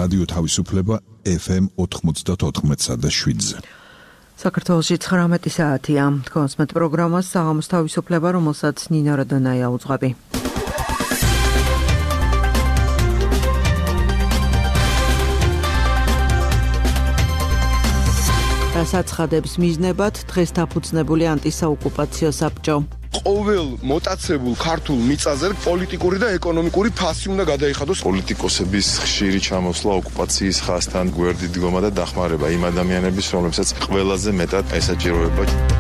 რადიო თავისუფლება FM 94.7-ზე. საქართველოში 19 საათია. კონსმეთ პროგრამას საღამოს თავისუფლება, რომელსაც ნინო რადონაია უძღვები. რასაც მიზნებად დღეს დაფუძნებული ანტისაოკუპაციო საბჭო. ყოველ მოტაცებულ ქართულ მიწაზე პოლიტიკური და ეკონომიკური ფასი უნდა გადაიხადოს. პოლიტიკოსების ხშირი ჩამოსვლა ოკუპაციის ხაზთან გვერდით დგომა და დახმარება იმ ადამიანების, რომლებსაც ყველაზე მეტად ესაჭიროება.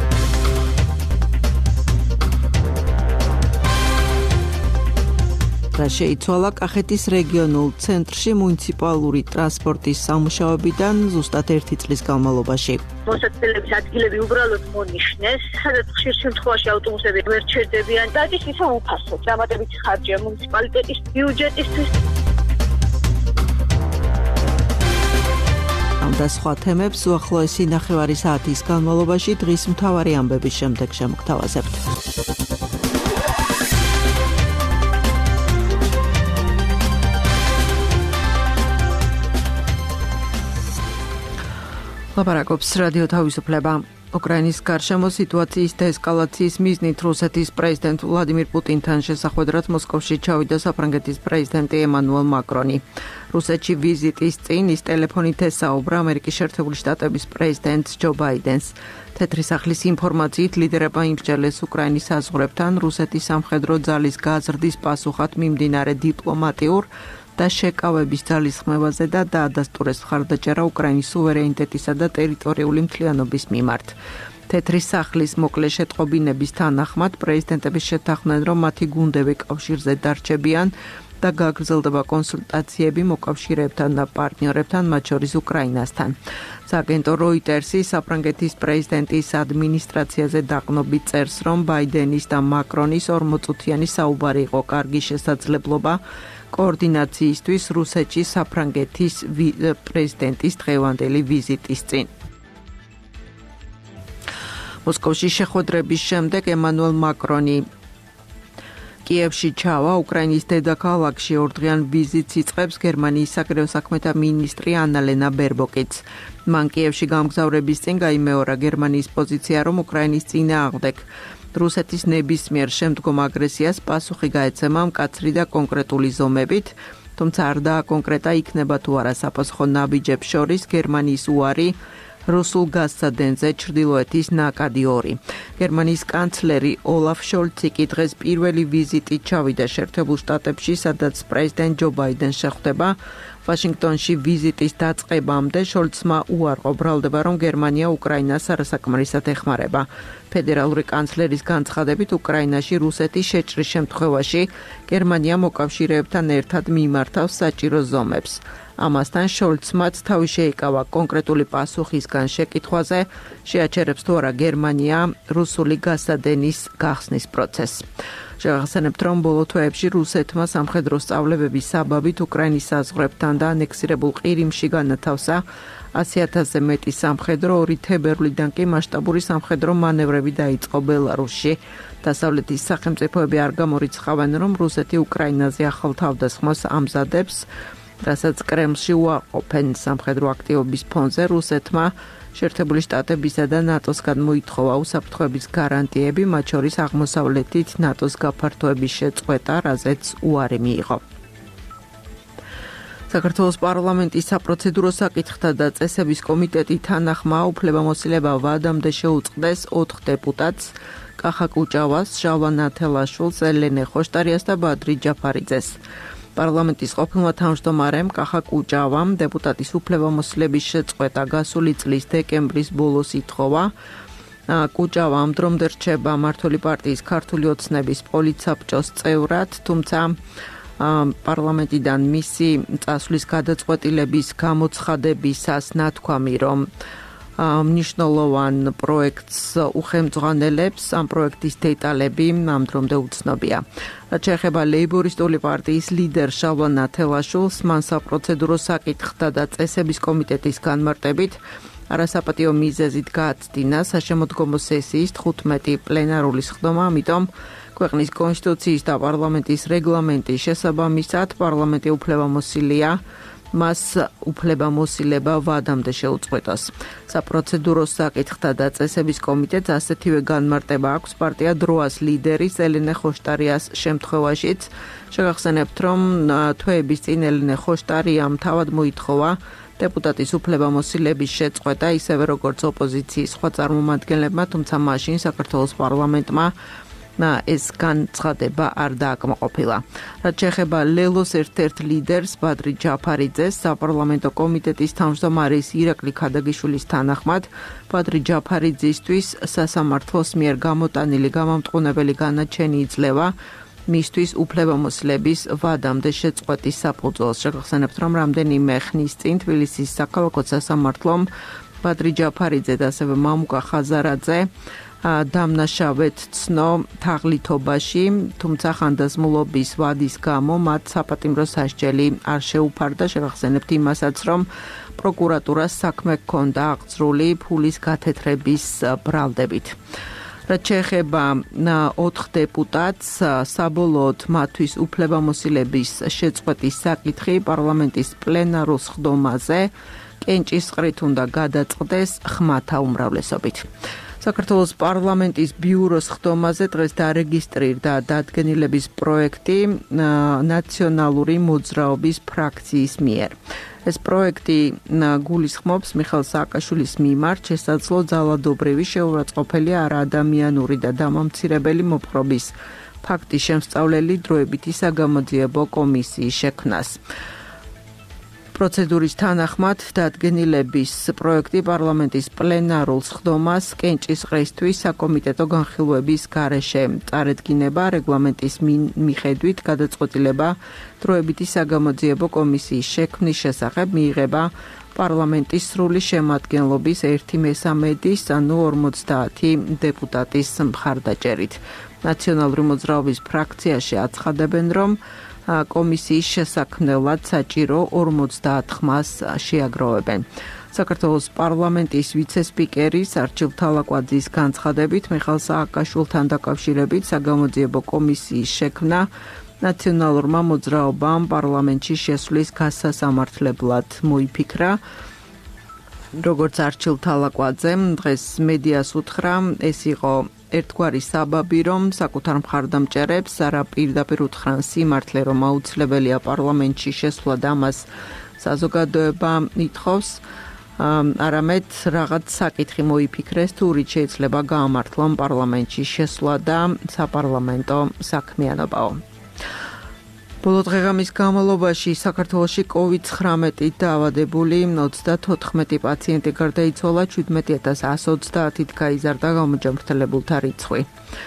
შეიცვალა კახეთის რეგიონულ ცენტრში მუნიციპალური ტრანსპორტის სამუშაოებიდან ზუსტად 1 წლის განმავლობაში. მოსაცდელების ადგილები უბრალოდ მონიშნეს, სადაც ხშირ შემთხვევაში ავტობუსები ვერ ჩერდებიან. დადის ისე უფასო, დამატებითი ხარჯია მუნიციპალიტეტის ბიუჯეტისთვის. ამ და სხვა თემებს უახლოესი ნახევარი საათის განმავლობაში დღის მთავარი ამბების შემდეგ შემოგთავაზებთ. ლაპარაკობს რადიო თავისუფლება. უკრაინის გარშემო სიტუაციის დეესკალაციის მიზნით რუსეთის პრეზიდენტ ვლადიმირ პუტინთან შესახვედრად მოსკოვში ჩავიდა საფრანგეთის პრეზიდენტი ემანუელ მაკრონი. რუსეთში ვიზიტის წინ ის ტელეფონით ესაუბრა ამერიკის შეერთებული შტატების პრეზიდენტ ჯო ბაიდენს. თეთრი სახლის ინფორმაციით ლიდერებმა იმსჯელეს უკრაინის საზღვრებთან რუსეთის სამხედრო ძალის გაზრდის პასუხად მიმდინარე დიპლომატიურ და შეკავების ძალისხმევაზე და დაადასტურეს მხარდაჭერა უკრაინის სუვერენიტეტისა და ტერიტორიული მთლიანობის მიმართ. თეთრი სახლის მოკლე შეტყობინების თანახმად პრეზიდენტები შეთანხმდნენ, რომ მათი გუნდები კავშირზე დარჩებიან და გაგრძელდება კონსულტაციები მოკავშირეებთან და პარტნიორებთან, მათ შორის უკრაინასთან. სააგენტო როიტერსი საფრანგეთის პრეზიდენტის ადმინისტრაციაზე დაყრდნობით წერს, რომ ბაიდენის და მაკრონის 40-წუთიანი საუბარი იყო კარგი შესაძლებლობა კოორდინაციისთვის რუსეთში საფრანგეთის პრეზიდენტის დღევანდელი ვიზიტის წინ. მოსკოვში შეხვედრების შემდეგ ემანუელ მაკრონი კიევში ჩავა. უკრაინის დედაქალაქში ორდღიან ვიზიტს იწყებს გერმანიის საგარეო საქმეთა მინისტრი ანალენა ბერბოკიც. მან კიევში გამგზავრების წინ გაიმეორა გერმანიის პოზიცია, რომ უკრაინის წინააღმდეგ რუსეთის ნებისმიერ შემდგომ აგრესიას პასუხი გაეცემა მკაცრი და კონკრეტული ზომებით, თუმცა არ დააკონკრეტა იქნება თუ არა საფასხო ნაბიჯებს შორის გერმანიის უარი რუსულ გაზსადენზე ჩრდილოეთის ნაკადი 2. გერმანიის კანცლერი ოლაფ შოლცი კი დღეს პირველი ვიზიტით ჩავიდა შეერთებულ შტატებში, სადაც პრეზიდენტ ჯო ბაიდენს შეხვდება. ვაშინგტონში ვიზიტის დაწყებამდე შოლცმა უარყო ბრალდება, რომ გერმანია უკრაინას არასაკმარისად ეხმარება. ფედერალური კანცლერის განცხადებით, უკრაინაში რუსეთის შეჭრის შემთხვევაში გერმანია მოკავშირეებთან ერთად მიმართავს საჭირო ზომებს. ამასთან შოლცმაც თავი შეიკავა კონკრეტული პასუხისგან შეკითხვაზე, შეაჩერებს თუ არა გერმანია რუსული გაზსადენის გახსნის პროცესს. შევახსენებთ, რომ ბოლო თვეებში რუსეთმა სამხედრო სწავლებების საბაბით უკრაინის საზღვრებთან და ანექსირებულ ყირიმში განათავსა 100,000-ზე მეტი სამხედრო, 2 თებერვლიდან კი მასშტაბური სამხედრო მანევრები დაიწყო ბელარუსში. დასავლეთის სახელმწიფოები არ გამორიცხავენ, რომ რუსეთი უკრაინაზე ახალ თავდასხმას ამზადებს, რასაც კრემლში უარყოფენ. სამხედრო აქტივობის ფონზე რუსეთმა შეერთებული შტატებისა და ნატოსგან მოითხოვა უსაფრთხოების გარანტიები, მათ შორის აღმოსავლეთით ნატოს გაფართოების შეწყვეტა, რაზეც უარი მიიღო. საქართველოს პარლამენტის საპროცედურო საკითხთა და წესების კომიტეტი თანახმა უფლებამოსილება ვადამდე შეუწყდეს 4 დეპუტატს: კახა კუჭავას, ჟალვა ნათელაშვილს, ელენე ხოშტარიას და ბადრი ჯაფარიძეს. პარლამენტის ყოფილმა თავმჯდომარემ კახა კუჭავამ დეპუტატის უფლებამოსილების შეწყვეტა გასული წლის დეკემბრის ბოლოს ითხოვა. კუჭავა ამ დრომდე რჩება მმართველი პარტიის ქართული ოცნების პოლიტსაბჭოს წევრად, თუმცა პარლამენტიდან მისი წასვლის გადაწყვეტილების გამოცხადებისას ნათქვამი, რომ მნიშვნელოვან პროექტს უხელმძღვანელებს, ამ პროექტის დეტალები ამ დრომდე უცნობია. რაც შეეხება ლეიბორისტული პარტიის ლიდერ ჟალვა ნათელაშვილს, მან საპროცედურო საკითხთა და წესების კომიტეტის განმარტებით არასაპატიო მიზეზით გააცდინა საშემოდგომო სესიის 15 პლენარული სხდომა, ამიტომ ქვეყნის კონსტიტუციის და პარლამენტის რეგლამენტის შესაბამისად პარლამენტი უფლებამოსილია მას უფლებამოსილება ვადამდე შეუწყვეტოს. საპროცედურო საკითხთა და წესების კომიტეტს ასეთივე განმარტება აქვს პარტია დროას ლიდერის ელენე ხოშტარიას შემთხვევაშიც. შეგახსენებთ, რომ თვეების წინ ელენე ხოშტარიამ თავად მოითხოვა დეპუტატის უფლებამოსილების შეწყვეტა, ისევე როგორც ოპოზიციის სხვა წარმომადგენლებმა, თუმცა მაშინ საქართველოს პარლამენტმა ეს განცხადება არ დააკმაყოფილა. რაც შეეხება ლელოს ერთ-ერთ ლიდერს ბადრი ჯაფარიძეს, საპარლამენტო კომიტეტის თავმჯდომარის ირაკლი ქადაგიშვილის თანახმად, ბადრი ჯაფარიძისთვის სასამართლოს მიერ გამოტანილი გამამტყუნებელი განაჩენი იძლევა მისთვის უფლებამოსილების ვადამდე შეწყვეტის საფუძველს. შეგახსენებთ, რომ რამდენიმე ხნის წინ თბილისის საქალაქო სასამართლომ ბადრი ჯაფარიძე და ასევე მამუკა ხაზარაძე დამნაშავედ ცნო თაღლითობაში, თუმცა ხანდაზმულობის ვადის გამო მათ საპატიმრო სასჯელი არ შეუფარდა. შეგახსენებთ იმასაც, რომ პროკურატურას საქმე ჰქონდა აღძრული ფულის გათეთრების ბრალდებით. რაც შეეხება 4 დეპუტატს, საბოლოოდ მათთვის უფლებამოსილების შეწყვეტის საკითხი პარლამენტის პლენარულ სხდომაზე კენჭისყრით უნდა გადაწყდეს ხმათა უმრავლესობით. საქართველოს პარლამენტის ბიუროს სხდომაზე დღეს დარეგისტრირდა დადგენილების პროექტი ნაციონალური მოძრაობის ფრაქციის მიერ. ეს პროექტი გულისხმობს მიხეილ სააკაშვილის მიმართ შესაძლო ძალადობრივი, შეურაცხყოფელი, არაადამიანური და დამამცირებელი მოპყრობის ფაქტის შემსწავლელი დროებითი საგამოძიებო კომისიის შექმნას. პროცედურის თანახმად დადგენილების პროექტი პარლამენტის პლენარულ სხდომას კენჭისყრისთვის საკომიტეტო განხილვების გარეშე წარედგინება. რეგლამენტის მიხედვით გადაწყვეტილება დროებითი საგამოძიებო კომისიის შექმნის შესახებ მიიღება პარლამენტის სრული შემადგენლობის 1/3, ანუ 50 დეპუტატის მხარდაჭერით. ნაციონალური მოძრაობის ფრაქციაში აცხადებენ, რომ კომისიის შესაქმნელად საჭირო 50 ხმას შეაგროვებენ. საქართველოს პარლამენტის ვიცე-სპიკერის არჩილ თალაკვაძის განცხადებით, მიხეილ სააკაშვილთან დაკავშირებით საგამოძიებო კომისიის შექმნა ნაციონალურმა მოძრაობამ პარლამენტში შესვლის გასასამართლებლად მოიფიქრა. როგორც არჩილ თალაკვაძემ დღეს მედიას უთხრა, ეს იყო ერთგვარი საბაბი, რომ საკუთარ მხარდამჭერებს არა პირდაპირ უთხრან სიმართლე, რომ აუცილებელია პარლამენტში შესვლა და ამას საზოგადოება ითხოვს, არამედ რაღაც საკითხი მოიფიქრეს, თუ რით შეიძლება გაამართლონ პარლამენტში შესვლა და საპარლამენტო საქმიანობაო. ბოლო დღეღამის განმავლობაში საქართველოში COVID-19 დაავადებული 34 პაციენტი გარდაიცვალა, 17130-ით გაიზარდა გამოჯანმრთელებულთა რიცხვი.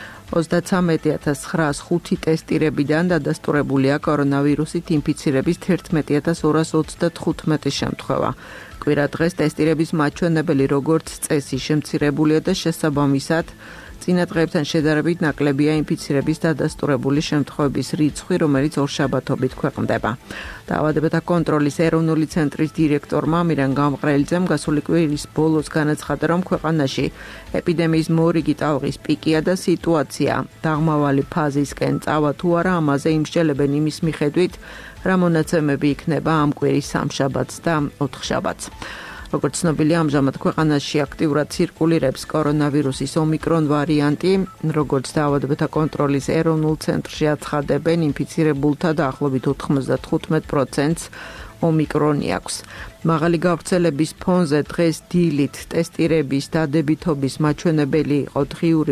33905 ტესტირებიდან დადასტურებულია კორონავირუსით ინფიცირების 11235 შემთხვევა. კვირა დღეს ტესტირების მაჩვენებელი როგორც წესი შემცირებულია და შესაბამისად წინა დღეებთან შედარებით ნაკლებია ინფიცირების დადასტურებული შემთხვევების რიცხვი, რომელიც ორშაბათობით ქვეყნდება. დაავადებათა კონტროლის ეროვნული ცენტრის დირექტორმა მირან გამყრელიძემ გასული კვირის ბოლოს განაცხადა, რომ ქვეყანაში ეპიდემიის მორიგი ტალღის პიკია და სიტუაცია დაღმავალი ფაზისკენ წავა თუ არა, ამაზე იმსჯელებენ იმის მიხედვით, რა მონაცემები იქნება ამ კვირის სამშაბათს და ოთხშაბათს. როგორც ცნობილია, ამჟამად ქვეყანაში აქტიურად ცირკულირებს კორონავირუსის ომიკრონ ვარიანტი, როგორც დაავადებათა კონტროლის ეროვნულ ცენტრში აცხადებენ, ინფიცირებულთა დაახლოებით 95%-ს ომიკრონი აქვს. მაღალი გავრცელების ფონზე დღეს დილით ტესტირების დადებითობის მაჩვენებელი იყო დღიური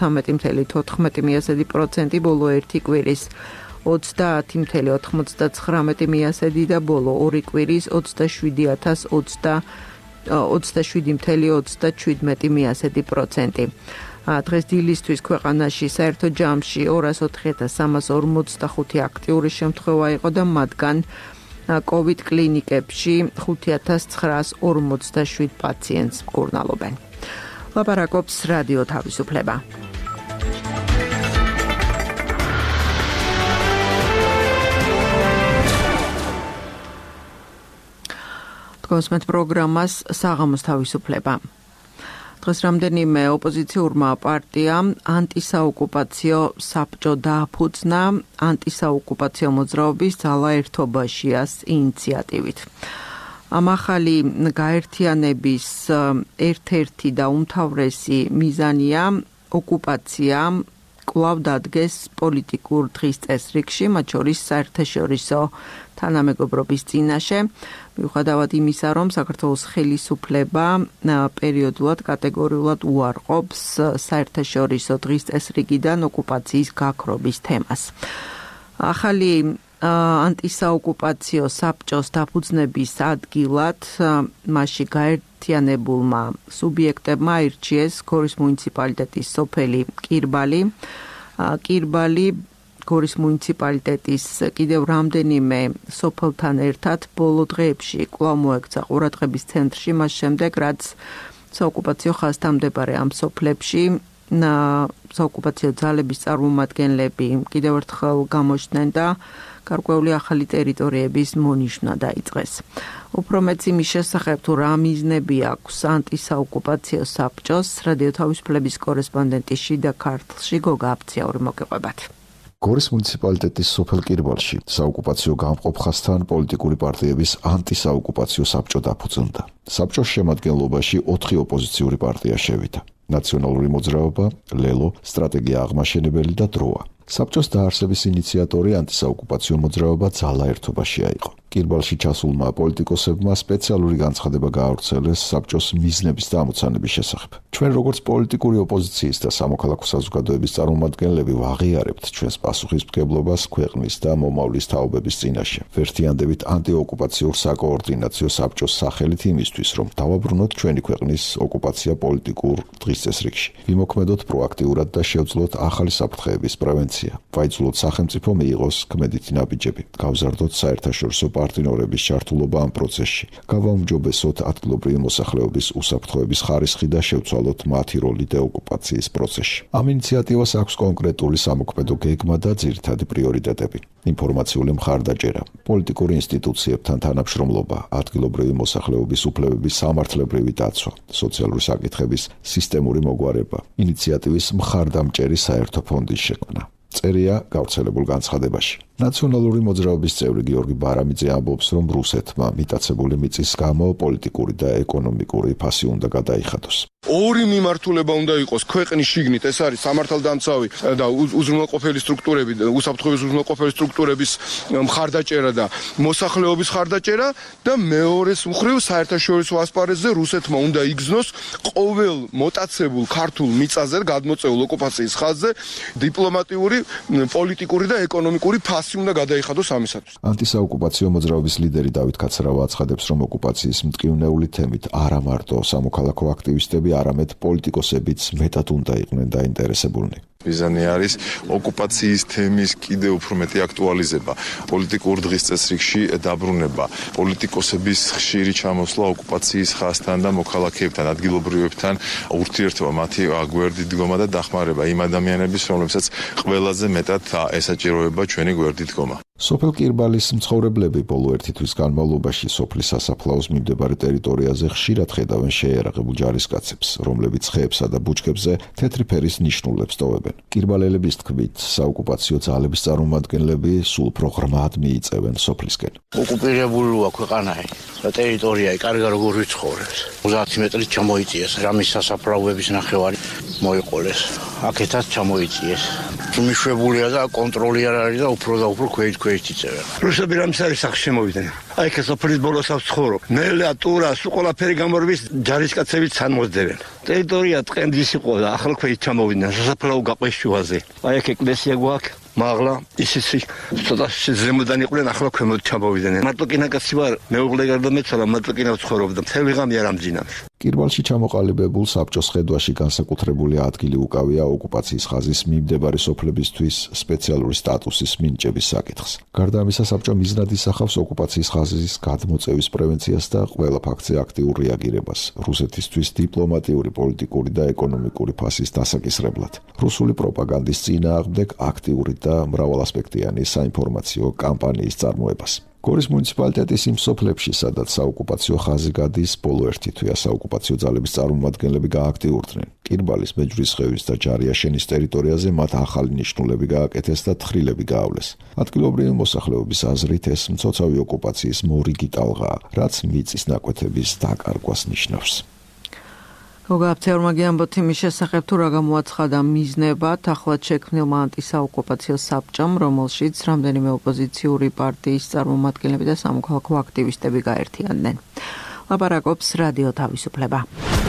33.14%, ბოლო ერთი კვირის 30.99 და ბოლო ორი კვირის 27.27%. დღეს დილისთვის ქვეყანაში საერთო ჯამში 204.345 აქტიური შემთხვევა იყო და მათგან COVID კლინიკებში 5947 პაციენტს მკურნალობენ. ლაპარაკობს რადიო თავისუფლება. გოსმეთ პროგრამას საღამოს თავისუფლება. დღეს რამდენიმე ოპოზიციურმა პარტიამ ანტისაოკუპაციო საბჭო დააფუძნა ანტისაოკუპაციო მოძრაობის ძალა ერთობაშიას ინიციატივით. ამ ახალი გაერთიანების ერთ-ერთი და უმთავრესი მიზანია ოკუპაცია კვლავ დადგეს პოლიტიკურ დღის წესრიგში, მათ შორის საერთაშორისო თანამეგობრობის წინაშე, მიუხედავად იმისა, რომ საქართველოს ხელისუფლება პერიოდულად კატეგორიულად უარყოფს საერთაშორისო დღის წესრიგიდან ოკუპაციის გაქრობის თემას. ახალი ანტისაოკუპაციო საბჭოს დაფუძნების ადგილად მასში გაერთიანებულმა სუბიექტებმა აირჩიეს გორის მუნიციპალიტეტის სოფელი კირბალი. კირბალი გორის მუნიციპალიტეტის კიდევ რამდენიმე სოფელთან ერთად ბოლო დღეებში კვლავ მოექცა ყურადღების ცენტრში, მას შემდეგ, რაც საოკუპაციო ხაზთან მდებარე ამ სოფლებში საოკუპაციო ძალების წარმომადგენლები კიდევ ერთხელ გამოჩნდნენ და გარკვეული ახალი ტერიტორიების მონიშნა დაიწყეს. უფრო მეც იმის შესახებ, თუ რა მიზნები აქვს ანტისაოკუპაციო საბჭოს, რადიო თავისუფლების კორესპონდენტი შიდა ქართლში გოგა აფციაური მოგეყვებათ. გორის მუნიციპალიტეტის სოფელ კირბალში საოკუპაციო გამყოფ ხაზთან პოლიტიკური პარტიების ანტისაოკუპაციო საბჭო დაფუძნდა. საბჭოს შემადგენლობაში 4 ოპოზიციური პარტია შევიდა. ნაციონალური მოძრაობა, ლელო, სტრატეგია აღმაშენებელი და დროა. საბჭოს დაარსების ინიციატორი ანტისაოკუპაციო მოძრაობა ძალა ერთობაშია იყო. კირბალში ჩასულმა პოლიტიკოსებმა სპეციალური განცხადება გაავრცელეს საბჭოს მიზნების და ამოცანების შესახებ. ჩვენ როგორც პოლიტიკური ოპოზიციის და სამოქალაქო საზოგადოების წარმომადგენლები ვაღიარებთ ჩვენს პასუხისმგებლობას ქვეყნის და მომავლის თაობების წინაშე. ვერთიანდებით ანტიოკუპაციურ საკოორდინაციო საბჭოს სახელით იმისთვის, რომ დავაბრუნოთ ჩვენი ქვეყნის ოკუპაცია პოლიტიკურ დღის წესრიგში. ვიმოქმედოთ პროაქტიურად და შევძლოთ ახალი საფრთხეების პრევენცია. ვაიძულოთ სახელმწიფო მიიღოს ქმედითი ნაბიჯები. გავზარდოთ საერთაშორისო პარტნიორების ჩართულობა ამ პროცესში. გავაუმჯობესოთ ადგილობრივი მოსახლეობის უსაფრთხოების ხარისხი და შევცვალოთ მათი როლი დეოკუპაციის პროცესში. ამ ინიციატივას აქვს კონკრეტული სამოქმედო გეგმა და ძირითადი პრიორიტეტები. ინფორმაციული მხარდაჭერა, პოლიტიკური ინსტიტუციებთან თანამშრომლობა, ადგილობრივი მოსახლეობის უფლებების სამართლებრივი დაცვა, სოციალური საკითხების სისტემური მოგვარება, ინიციატივის მხარდამჭერი საერთო ფონდის შექმნა. წერია გავრცელებულ განცხადებაში. ნაციონალური მოძრაობის წევრი გიორგი ბარამიძე ამბობს, რომ რუსეთმა მიტაცებული მიწის გამო პოლიტიკური და ეკონომიკური ფასი უნდა გადაიხადოს. ორი მიმართულება უნდა იყოს ქვეყნის შიგნით, ეს არის სამართალდამცავი და უზრუნველყოფელი სტრუქტურები, უსაფრთხოების უზრუნველყოფელი სტრუქტურების მხარდაჭერა და მოსახლეობის მხარდაჭერა და მეორეს მხრივ საერთაშორისო ასპარეზზე რუსეთმა უნდა იგზნოს ყოველ მოტაცებულ ქართულ მიწაზე გადმოწეულ ოკუპაციის ხაზზე დიპლომატიური, პოლიტიკური და ეკონომიკური ფასი უნდა გადაიხადოს ამისათვის. ანტისაოკუპაციო მოძრაობის ლიდერი დავით კაცრავა აცხადებს, რომ ოკუპაციის მტკივნეული თემით არა მარტო სამოქალაქო აქტივისტები, არამედ პოლიტიკოსებიც მეტად უნდა იყვნენ დაინტერესებულნი. მიზანი არის ოკუპაციის თემის კიდევ უფრო მეტი აქტუალიზება, პოლიტიკურ დღის წესრიგში დაბრუნება, პოლიტიკოსების ხშირი ჩამოსვლა ოკუპაციის ხაზთან და მოქალაქეებთან, ადგილობრივებთან ურთიერთობა, მათი გვერდით დგომა და დახმარება იმ ადამიანების, რომლებსაც ყველაზე მეტად ესაჭიროება ჩვენი გვერდით დგომა. სოფელ კირბალის მცხოვრებლები ბოლო ერთი თვის განმავლობაში სოფლის სასაფლაოს მიმდებარე ტერიტორიაზე ხშირად ხედავენ შეიარაღებულ ჯარისკაცებს, რომლებიც ხეებსა და ბუჩქებზე თეთრი ფერის ნიშნულებს ტოვებენ. კირბალელების თქმით, საოკუპაციო ძალების წარმომადგენლები სულ უფრო ღრმად მიიწევენ სოფლისკენ. ოკუპირებულია ქვეყანა და ტერიტორია კარგა როგორ ვიცხოვრებს. 30 მეტრით ჩამოიწიეს, რამის სასაფლაოების ნახევარი მოიყოლეს. აქეთაც ჩამოიწიეს. მიშვებულია და კონტროლი არ არის და უფრო და უფრო ქვეით იწევენ. რუსები რამის არის სახში შემოვიდნენ. აი ეს სოფლის ბოლოსავს ცხოვრობ. ნელა, ტურა, სულ ყველაფერი გამორბის ჯარისკაცებიც ჩამოძდევენ. ტერიტორია ტყენდის იყო და ახლა ქვეით ჩამოვიდნენ სასაფლაო გაყვეს შუაზე. აი აქ ეკლესია გვაქვს. მაღლა ისიც ცოტა ზემოდან იყვნენ, ახლა ქვემოთ ჩამოვიდნენ. მარტო კინაკაცი ვარ, მეუღლე გარდამეცვალა, მარტო კინა ვცხოვრობდა. მთელი ღამე არ ამძინავს. კირბალში ჩამოყალიბებულ საბჭოს ხედვაში განსაკუთრებული ადგილი უკავია ოკუპაციის ხაზის მიმდებარე სოფლებისთვის სპეციალური სტატუსის მინიჭების საკითხს. გარდა ამისა, საბჭო მიზნად ისახავს ოკუპაციის ხაზის გადმოწევის პრევენციას და ყველა ფაქტზე აქტიურ რეაგირებას, რუსეთისთვის დიპლომატიური, პოლიტიკური და ეკონომიკური ფასის დასაკისრებლად. რუსული პროპაგანდის წინააღმდეგ აქტიური და მრავალასპექტიანი საინფორმაციო კამპანიის წარმოებას. გორის მუნიციპალიტეტის იმ სოფლებში, სადაც საოკუპაციო ხაზი გადის, ბოლო ერთი თვეა საოკუპაციო ძალების წარმომადგენლები გააქტიურდნენ. კირბალის, მეჯვრისხევის და ჯარიაშენის ტერიტორიაზე მათ ახალი ნიშნულები გააკეთეს და თხრილები გაავლეს. ადგილობრივი მოსახლეობის აზრით ეს მცოცავი ოკუპაციის მორიგი ტალღაა, რაც მიწის ნაკვეთების დაკარგვას ნიშნავს. გოგაფცეორმა გიამბოთ იმის შესახებ, თუ რა გამოაცხადა მიზნებად ახლად შექმნილმა ანტისაოკუპაციო საბჭომ, რომელშიც რამდენიმე ოპოზიციური პარტიის წარმომადგენლები და სამოქალაქო აქტივისტები გაერთიანდნენ. ლაპარაკობს რადიო თავისუფლება.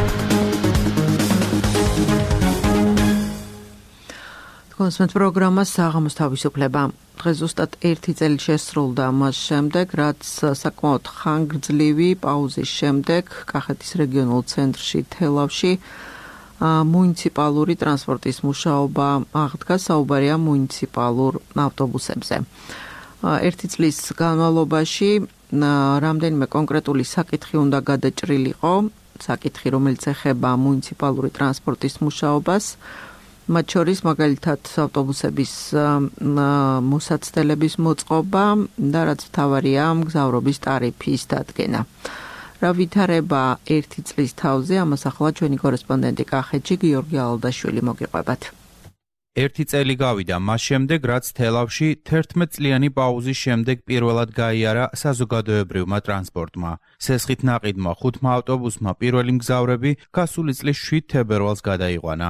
კონსმეთ პროგრამა საღამოს თავისუფლება. დღეს ზუსტად 1 წელი შესრულდა მას შემდეგ, რაც საკმაოდ ხანგრძლივი პაუზის შემდეგ კახეთის რეგიონულ ცენტრში თელავში მუნიციპალური ტრანსპორტის მუშაობა აღდგა, საუბარია მუნიციპალურ ავტობუსებზე. 1 წლის განმავლობაში რამდენიმე კონკრეტული საკითხი უნდა გადაჭრილიყო, საკითხი, რომელიც ეხება მუნიციპალური ტრანსპორტის მუშაობას. მათ შორის მაგალითად ავტობუსების მოსაცდელების მოწყობა და რაც მთავარია მგზავრობის ტარიფის დადგენა. რა ვითარება 1 წლის თავზე, ამას ახლა ჩვენი კორესპონდენტი კახეთში გიორგი ალდაშვილი მოგიყვებათ. 1 წელი გავიდა მას შემდეგ, რაც თელავში 11 წლიანი პაუზის შემდეგ პირველად გაიარა საზოგადოებრივმა ტრანსპორტმა. სესხით ნაყიდმა 5 ავტობუსმა პირველი მგზავრები გასული წლის 7 თებერვალს გადაიყვანა.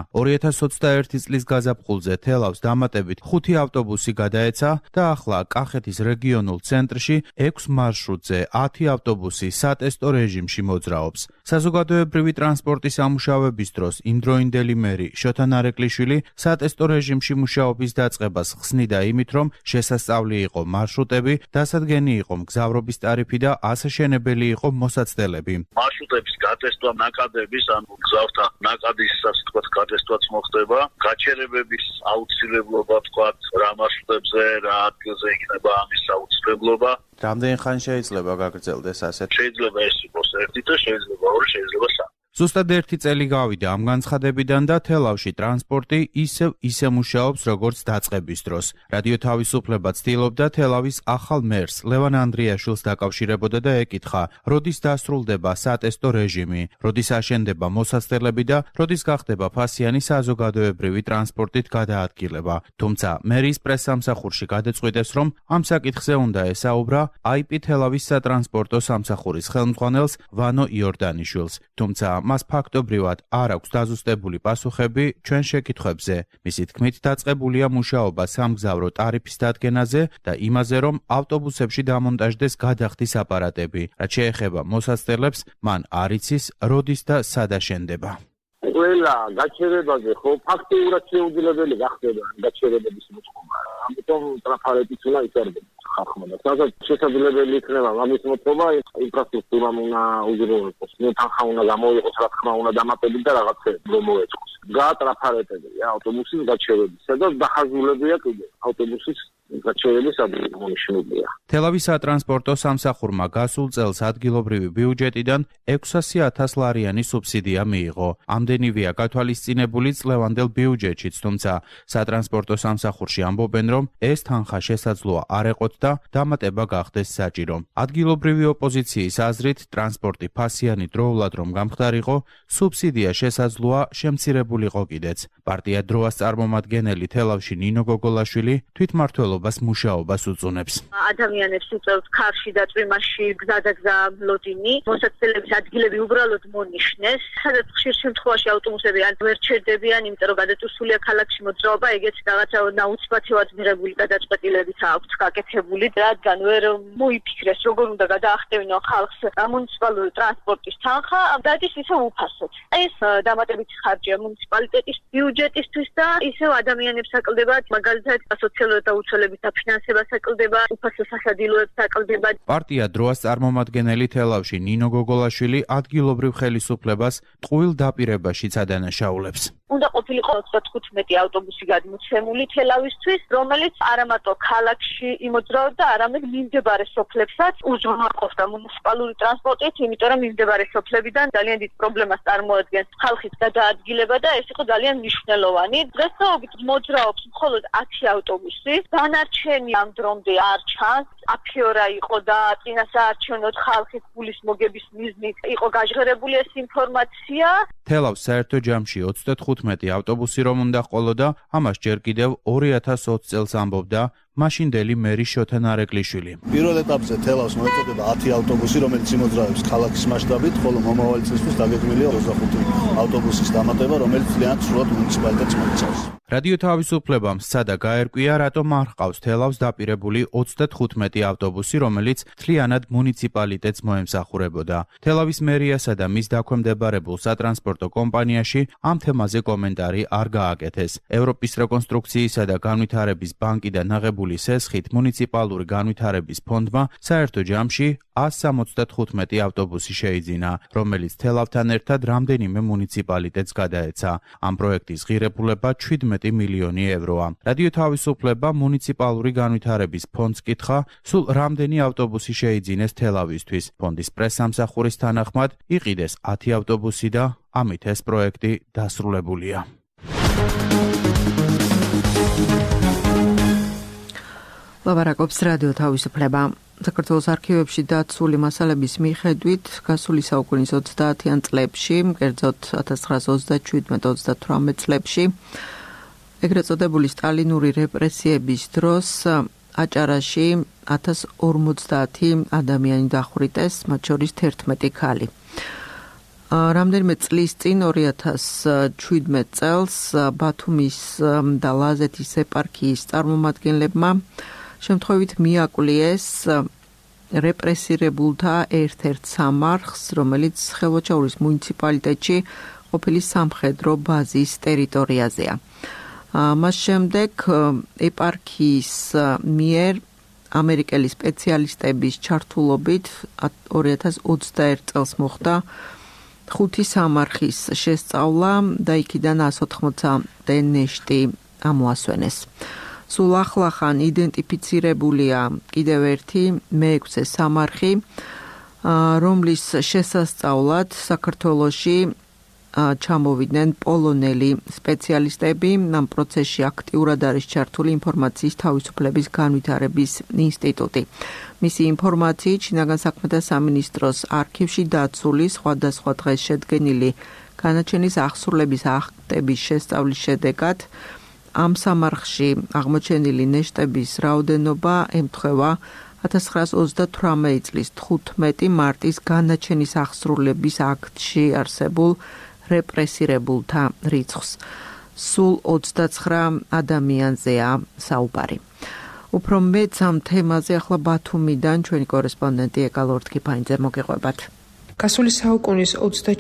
2021 წლის გაზაფხულზე თელავს დამატებით 5 ავტობუსი გადაეცა და ახლა კახეთის რეგიონულ ცენტრში 6 მარშრუტზე 10 ავტობუსი სატესტო რეჟიმში მოძრაობს. საზოგადოებრივი ტრანსპორტის ამუშავების დროს იმდროინდელი მერი შოთა ნარეკვლიშვილი სატესტო რეჟიმში მუშაობის დაწყებას ხსნიდა იმით, რომ შესასწავლი იყო მარშრუტები, დასადგენი იყო მგზავრობის ტარიფი და ასაშენებელი იყო მოსაცდელები. მარშრუტების გატესტვა, ნაკადების, ან მგზავრთა ნაკადის გატესტვაც მოხდება, გაჩერებების აუცილებლობა, თქვათ, რა მარშრუტებზე, რა ადგილზე იქნება ამის აუცილებლობა. რამდენი ხანი შეიძლება გაგრძელდეს ასეთ? შეიძლება ეს იყოს 1 და შეიძლება 2, შეიძლება 3. ზუსტად 1 წელი გავიდა ამ განცხადებიდან და თელავში ტრანსპორტი ისე მუშაობს, როგორც დაწყების დროს. რადიო თავისუფლება ცდილობდა თელავის ახალ მერს ლევან ანდრიაშვილს დაკავშირებოდა და ეკითხა, როდის დასრულდება სატესტო რეჟიმი, როდის აშენდება მოსაცდელები და როდის გახდება ფასიანი საზოგადოებრივი ტრანსპორტით გადაადგილება. თუმცა მერის პრესსამსახურში გადაწყვიტეს, რომ ამ საკითხზე უნდა ესაუბრა IP თელავის სატრანსპორტო სამსახურის ხელმძღვანელს ვანო იორდანიშვილს. თუმცა მას ფაქტობრივად არ აქვს დაზუსტებული პასუხები ჩვენ შეკითხვებზე. მისი თქმით, დაწყებულია მუშაობა სამგზავრო ტარიფის დადგენაზე და იმაზე, რომ ავტობუსებში დამონტაჟდეს გადახდის აპარატები. რაც შეეხება მოსაცდელებს, მან არ იცის, როდის და სად აშენდება. ყველა გაჩერებაზე ხო ფაქტიურად შეუძლებელი გახდება გაჩერებების მოწყობა. ამიტომ ტრაფარეტიც უნდა იწარდეს ხალხმა და სადაც შესაძლებელი იქნება ამის მოწყობა, ინფრასტრუქტურამ უნდა უზრუნველყოს. თანხა უნდა გამოიყოს, რა თქმა უნდა დამატებით და რაღაცები რომ მოეწყოს. გაატრაფარეტებია ავტობუსის გაჩერებისა და დახაზულებია კიდე ავტობუსის გაჩერების ადგილმონიშნულია. თელავის სატრანსპორტო სამსახურმა გასულ წელს ადგილობრივი ბიუჯეტიდან 600,000 ლარიანი სუბსიდია მიიღო. ამდენივეა გათვალისწინებული წლევანდელ ბიუჯეტშიც, თუმცა სატრანსპორტო სამსახურში ამბობენ, რომ ეს თანხა შესაძლოა არ ეყოთ და დამატება გახდეს საჭირო. ადგილობრივი ოპოზიციის აზრით, ტრანსპორტი ფასიანი დროულად რომ გამხდარიყო, სუბსიდია შესაძლოა შემცირებულიყო კიდეც. პარტია დროას წარმომადგენელი თელავში ნინო გოგოლაშვილი თვითმმართველობას მუშაობას უწუნებს. ადამიანებს უწევთ ქარში და წვიმაში გზადაგზა ლოდინი, მოსაცდელების ადგილები უბრალოდ მონიშნეს, სადაც ხშირ შემთხვევაში ავტობუსები ან ვერ ჩერდებიან, იმიტომ რომ გადაწურთულია ქალაქში მოძრაობა, ეგეც რაღაცა ნაუცბათივად მიღებული გადაწყვეტილებიც აქვს გაკეთებული, რადგან ვერ მოიფიქრეს, როგორ უნდა გადაახტევინონ ხალხს მუნიციპალური ტრანსპორტის თანხა, დადის ისევ უფასოდ. ეს დამატებითი ხარჯია მუნიციპალიტეტის ბიუჯეტისთვის და ისევ ადამიანებს აკლდებათ, მაგალითად სოციალურ დაუცველების დაფინანსებას აკლდება, უფასო სასადილოებს აკლდება. პარტია დროას წარმომადგენელი თელავში ნინო გოგოლაშვილი ადგილობრივ ხელისუფლებას ტყუილ დაპირებაშიც ადანაშაულებს. უნდა ყოფილიყო 15 ავტობუსი გადმოცემული თელავისთვის, რომელიც არამატო ქალაქში იმოძრაობდა, არამედ მიმდებარე სოფლებსაც უზრუნველყოფდა მუნიციპალური ტრანსპორტით, იმიტომ რომ მიმდებარე სოფლებიდან ძალიან დიდ პრობლემას წარმოადგენს ხალხის გადაადგილება და ეს იყო ძალიან მნიშვნელოვანი. დღესდღეობით მოძრაობს მხოლოდ 10 ავტობუსი, დანარჩენი ამ დრომდე არ ჩანს. აფიორა იყო და წინასაარჩევნოდ ხალხის გულის მოგების მიზნით იყო გაჟღერებული ეს ინფორმაცია. თელავს საერთო ჯამში 35 ავტობუსი რომ უნდა ყოლოდა, ამას ჯერ კიდევ 2020 წელს ამბობდა მაშინდელი მერი შოთა ნარეკვლიშვილი. პირველ ეტაპზე თელავს მოეწოდება 10 ავტობუსი, რომელიც იმოძრავებს ქალაქის მასშტაბით, ხოლო მომავალი წლისთვის დაგეგმილია 25 ავტობუსის დამატება, რომელიც ძალიან სრულად მუნიციპალიტეტს მოიცავს. რადიო თავისუფლებამ სცადა გაერკვია, რატომ არ ჰყავს თელავს დაპირებული 35 ავტობუსი, რომელიც მთლიანად მუნიციპალიტეტს მოემსახურებოდა. თელავის მერიასა და მის დაქვემდებარებულ სატრანსპორტო კომპანიაში ამ თემაზე კომენტარი არ გააკეთეს. ევროპის რეკონსტრუქციისა და განვითარების ბანკიდან აღებული სესხით მუნიციპალური განვითარების ფონდმა საერთო ჯამში 175 ავტობუსი შეიძინა, რომელიც თელავთან ერთად რამდენიმე მუნიციპალიტეტს გადაეცა. ამ პროექტის ღირებულება 17 მილიონი ევროა. რადიო თავისუფლება მუნიციპალური განვითარების ფონდს კითხა, სულ რამდენი ავტობუსი შეიძინეს თელავისთვის. ფონდის პრესსამსახურის თანახმად იყიდეს 10 ავტობუსი და ამით ეს პროექტი დასრულებულია. ლაბარაკობს რადიო თავისუფლება. საქართველოს არქივებში დაცული მასალების მიხედვით, გასული საუკუნის 30-იან წლებში, კერძოდ 1927-38 წლებში, ეგრეთ წოდებული სტალინური რეპრესიების დროს აჭარაში 1050 ადამიანი დახვრიტეს, მათ შორის 11 ქალი. რამდენიმე წლის წინ 2017 წელს ბათუმის და ლაზეთის ეპარქიის წარმომადგენლებმა შემთხვევით მიაკლიეს რეპრესირებულთა ერთ-ერთ სამარხს, რომელიც ხელვაჩაურის მუნიციპალიტეტში ყოფილი სამხედრო ბაზის ტერიტორიაზეა. მას შემდეგ ეპარქიის მიერ ამერიკელი სპეციალისტების ჩართულობით 2021 წელს მოხდა 5 სამარხის შესწავლა და იქიდან 180-მდე ნეშტი ამოასვენეს. სულ ახლახან იდენტიფიცირებულია კიდევ ერთი მე-6 სამარხი, რომლის შესასწავლად საქართველოში ჩამოვიდნენ პოლონელი სპეციალისტები. ამ პროცესში აქტიურად არის ჩართული ინფორმაციის თავისუფლების განვითარების ინსტიტუტი. მისი ინფორმაციით შინაგან საქმეთა სამინისტროს არქივში დაცული სხვადასხვა დღეს შედგენილი განაჩენის ახსრულების აქტების შესწავლის შედეგად ამ სამარხში აღმოჩენილი ნეშტების რაოდენობა ემთხვევა 1938 წლის 15 მარტის განაჩენის ახსრულების აქტში არსებულ რეპრესირებულთა რიცხვს. სულ 29 ადამიანზეა საუბარი. უფრო მეც ამ თემაზე ახლა ბათუმიდან ჩვენი კორესპონდენტი ეკალორთქიფანიძე მოგეყვებათ. გასული საუკუნის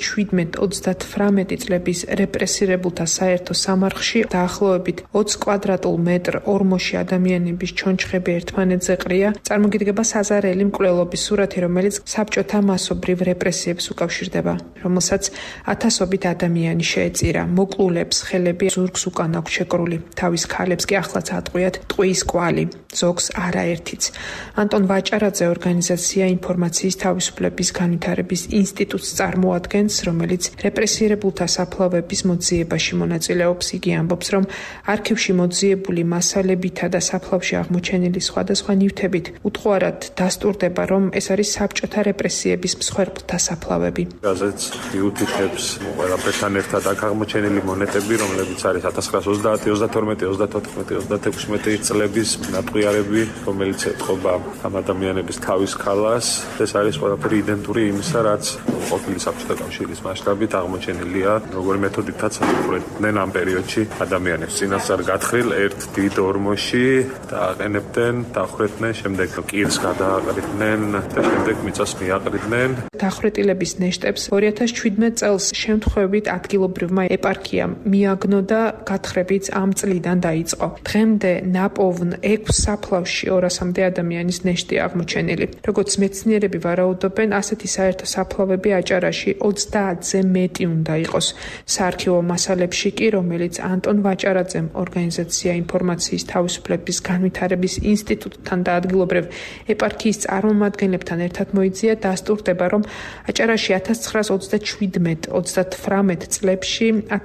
27-38 წლების რეპრესირებულთა საერთო სამარხში დაახლოებით 20 კვადრატულ მეტრ ორმოში ადამიანების ჩონჩხები ერთმანეთზე ყრია, წარმოგიდგება საზარელი მკვლელობის სურათი, რომელიც საბჭოთა მასობრივ რეპრესიებს უკავშირდება, რომელსაც ათასობით ადამიანი შეეწირა. მოკლულებს ხელები ზურგს უკან აქვს შეკრული, თავის ქალებს კი ახლაც ატყვიათ ტყუის კვალი, ზოგს არაერთიც. ანტონ ვაჭარაძე ორგანიზაცია ინფორმაციის თავისუფლების განვითარების ინსტიტუტს წარმოადგენს, რომელიც რეპრესირებულთა საფლავების მოძიებაში მონაწილეობს. იგი ამბობს, რომ არქივში მოძიებული მასალებითა და საფლავში აღმოჩენილი სხვადასხვა ნივთებით უთხოვარად დასტურდება, რომ ეს არის საბჭოთა რეპრესიების მსხვერპლთა საფლავები. გაზეთს იუთითებს ყველაფერთან ერთად აქ აღმოჩენილი მონეტები, რომლებიც არის 1930, 32, 34, 36 წლების ნატყვიარები, რომელიც ეთყობა ამ ადამიანების თავის ქალას. ეს არის ყველაფერი იდენტური იმისა, რაც ყოფილი საბჭოთა კავშირის მასშტაბით აღმოჩენილია, როგორი მეთოდითაც აფრთხილებდნენ ამ პერიოდში ადამიანებს. წინასწარ გათხრილ ერთ დიდ ორმოში დააყენებდნენ, დახვრეტდნენ, შემდეგ კირს გადააყრიდნენ და შემდეგ მიწას მიაყრიდნენ. დახვრეტილების ნეშტებს 2017 წელს შემთხვევით ადგილობრივმა ეპარქიამ მიაგნო და გათხრებიც ამ წლიდან დაიწყო. დღემდე ნაპოვნ 6 საფლავში 200-მდე ადამიანის ნეშტი აღმოჩენილი. როგორც მეცნიერები ვარაუდობენ, ასეთი საერთო საფლავები აჭარაში 30-ზე მეტი უნდა იყოს. საარქივო მასალებში კი, რომელიც ანტონ ვაჭარაძემ ორგანიზაცია ინფორმაციის თავისუფლების განვითარების ინსტიტუტთან და ადგილობრივ ეპარქიის წარმომადგენლებთან ერთად მოიძია, დასტურდება, რომ აჭარაში 1937-38 წლებში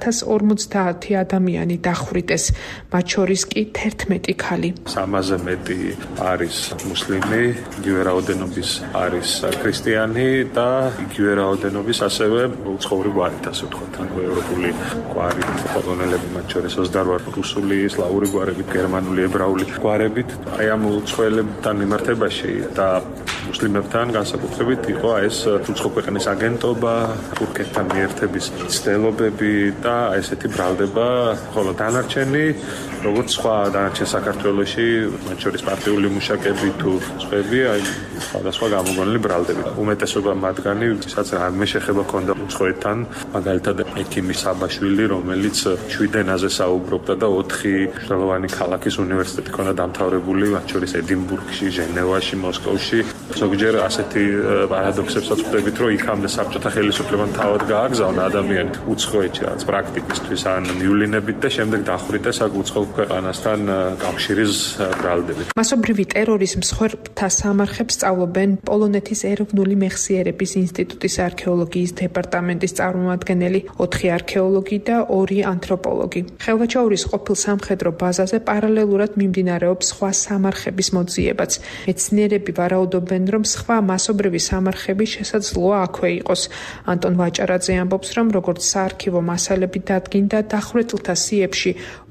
1050 ადამიანი დახვრიტეს, მათ შორის კი 11 ქალი. 300-ზე მეტი არის მუსლიმი, იგივე რაოდენობის არის ქრისტიანი და იგივე რაოდენობის ასევე უცხოური გვარით, ასე ვთქვათ, ანუ ევროპული გვარით, პოლონელები, მათ შორის 28 რუსული, სლავური გვარებით, გერმანული, ებრაული გვარებით. აი ამ უცხოელებთან მიმართებაში და მუსლიმებთან განსაკუთრებით იყო ეს უცხო ქვეყნის აგენტობა, თურქეთთან მიერთების ცდილობები და ესეთი ბრალდება, ხოლო დანარჩენი, როგორც სხვა დანარჩენ საქართველოში, მათ შორის პარტიული მუშაკები თუ სხვები, აი სხვადასხვა გამოგონილი ბრალდები. უმეტესობა მათგანი, ვისაც რამე შეხება ჰქონდა უცხოეთთან, მაგალითად ექიმი საბაშვილი, რომელიც 7 ენაზე საუბრობდა და 4 მნიშვნელოვანი ქალაქის უნივერსიტეტი ჰქონდა დამთავრებული, მათ შორის ედინბურგში, ჟენევაში, მოსკოვში. ზოგჯერ ასეთი პარადოქსებსაც ვხვდებით, რომ იქამდე საბჭოთა ხელისუფლებამ თავად გააგზავნა ადამიანი უცხოეთში, რაც პრაქტიკისთვის ან მიულინებით და შემდეგ დახვრიტეს აქ უცხო ქვეყანასთან კავშირის ბრალდებით. მასობრივი ტერორის მსხვერპლთა სამარხებს სწავლობენ პოლონეთის ეროვნული მეხსიერების ინსტიტუტის არქეოლოგიის დეპარტამენტის წარმომადგენელი, 4 არქეოლოგი და 2 ანთროპოლოგი. ხელვაჩაურის ყოფილ სამხედრო ბაზაზე პარალელურად მიმდინარეობს სხვა სამარხების მოძიებაც. მეცნიერები ვარაუდობენ, რომ სხვა მასობრივი სამარხები შესაძლოა აქვე იყოს. ანტონ ვაჭარაძე ამბობს, რომ როგორც საარქივო მასალები დადგინდა, დახვრეტილთა სიებში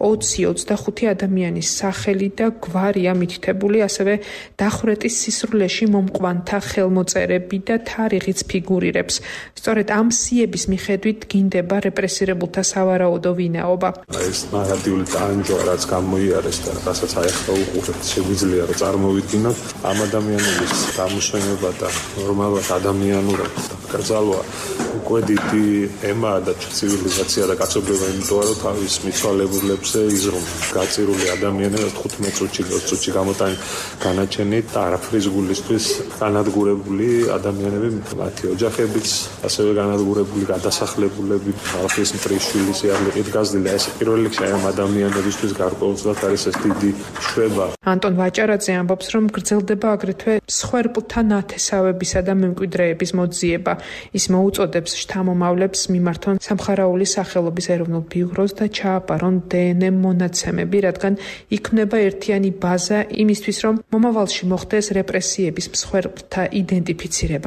20-25 ადამიანის სახელი და გვარია მითითებული, ასევე დახვრეტის სისრულეში მომყვანთა ხელმოწერები და თარიღიც ფიგურირებს. სწორედ ამ სიების მიხედვით გინდება რეპრესირებულთა სავარაუდო ვინაობა. ეს ნარატიული ტანჯვა, რაც გამოიარეს და რასაც აიხსნა უყურებთ, შეგვიძლია რომ წარმოვიდგინოთ ამ ადამიანების გამოსვენება და ნორმალურად ადამიანურად გრძალვა უკვე დიდი ემაა და ცივილიზაცია და კაცობრიობა, იმიტომ რომ თავის მიცვალებულებზე იზრუნ გაწირული ადამიანები 15 წუთში 20 წუთში გამოტანი განაჩენით და არაფრის გულისთვის განადგურებული ადამიანები, მათი ოჯახებიც ასევე განადგურებული, გადასახლებულები, ხალხის მტრიშვილი სიარლიყით გაზრდილი. ეს პირველ რიგში ამ ადამიანებისთვის გარკვეულწილად არის ეს დიდი შვება. ანტონ ვაჭარაძე ამბობს, რომ გრძელდება აგრეთვე მსხვერპლთა ნათესავებისა და მემკვიდრეების მოძიება. ის მოუწოდებს შთამომავლებს მიმართონ სამხარაული სახელობის ეროვნულ ბიუროს და ჩააბარონ დნმ მონაცემები, რადგან იქმნება ერთიანი ბაზა იმისთვის, რომ მომავალში მოხდეს რეპრესიების მსხვერპლთა იდენტიფიცირება.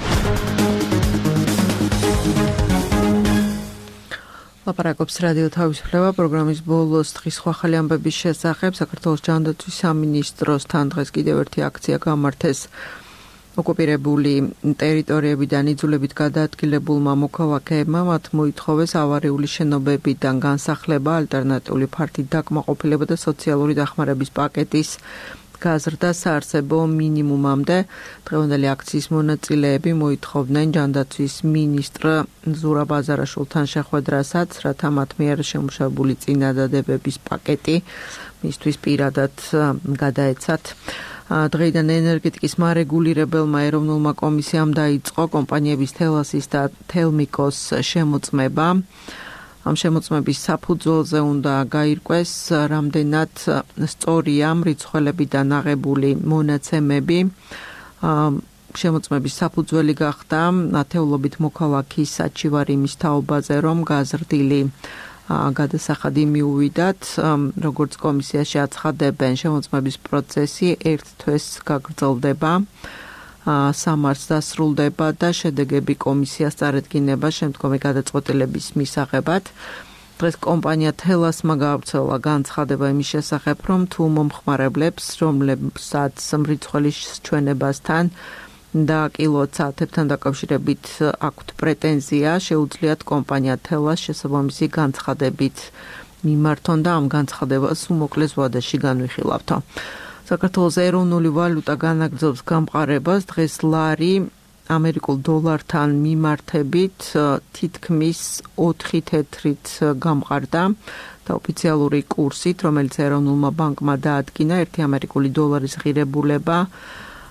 ლაპარაკობს რადიო თავისუფლება პროგრამის ბოლოს დღის სხვა ახალი ამბების შესახებ. საქართველოს ჯანდაცვის სამინისტროსთან დღეს კიდევ ერთი აქცია გამართეს ოკუპირებული ტერიტორიებიდან იძულებით გადაადგილებულმა მოქალაქეებმა. მათ მოითხოვეს ავარიული შენობებიდან განსახლება, ალტერნატიული ფართით დაკმაყოფილება და სოციალური დახმარების პაკეტის გაზრდა საარსებო მინიმუმამდე. დღევანდელი აქციის მონაწილეები მოითხოვდნენ ჯანდაცვის მინისტრ ზურაბ აზარაშვილთან შეხვედრასაც, რათა მათ მიერ შემუშავებული წინადადებების პაკეტი მისთვის პირადად გადაეცათ. დღეიდან ენერგეტიკის მარეგულირებელმა ეროვნულმა კომისიამ დაიწყო კომპანიების თელასის და თელმიკოს შემოწმება. ამ შემოწმების საფუძველზე უნდა გაირკვეს, რამდენად სწორია მრიცხველებიდან აღებული მონაცემები. შემოწმების საფუძველი გახდა ათეულობით მოქალაქის საჩივარიმის თაობაზე, რომ გაზრდილი გადასახადი მიუვიდათ. როგორც კომისიაში აცხადებენ, შემოწმების პროცესი 1 თვეს გაგრძელდება. სამარს დასრულდება და შედეგები კომისიას წარედგინება შემდგომი გადაწყვეტილების მისაღებად. დღეს კომპანია თელასმა გაავრცელა განცხადება იმის შესახებ, რომ თუ მომხმარებლებს, რომლებსაც მრიცხველის ჩვენებასთან და კილოვატ-საათებთან დაკავშირებით აქვთ პრეტენზია, შეუძლიათ კომპანია თელას შესაბამისი განცხადებით მიმართონ და ამ განცხადებას უმოკლეს ვადაში განვიხილავთო. საქართველოს ეროვნული ვალუტა განაგრძობს გამყარებას. დღეს ლარი ამერიკულ დოლართან მიმართებით თითქმის 4 თეთრით გამყარდა და ოფიციალური კურსით, რომელიც ეროვნულმა ბანკმა დაადგინა, 1 ამერიკული დოლარის ღირებულება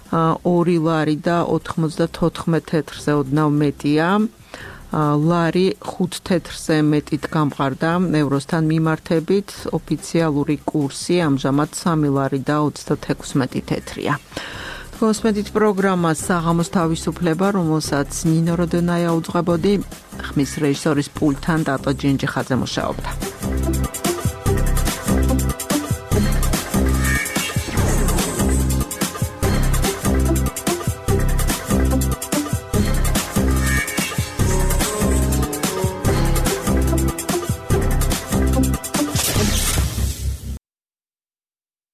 2 ლარი და 94 თეთრზე ოდნავ მეტია. ლარი 5 თეთრზე მეტით გამყარდა ევროსთან მიმართებით, ოფიციალური კურსი ამჟამად 3 ლარი და 36 თეთრია. Თქვენს პროგრამას საღამოს თავისუფლება, რომელსაც ნინო როდონაია უძღვებოდი, ხმის რეჟისორის პულტთან დატო ჯინჯიხაძე მუშაობდა.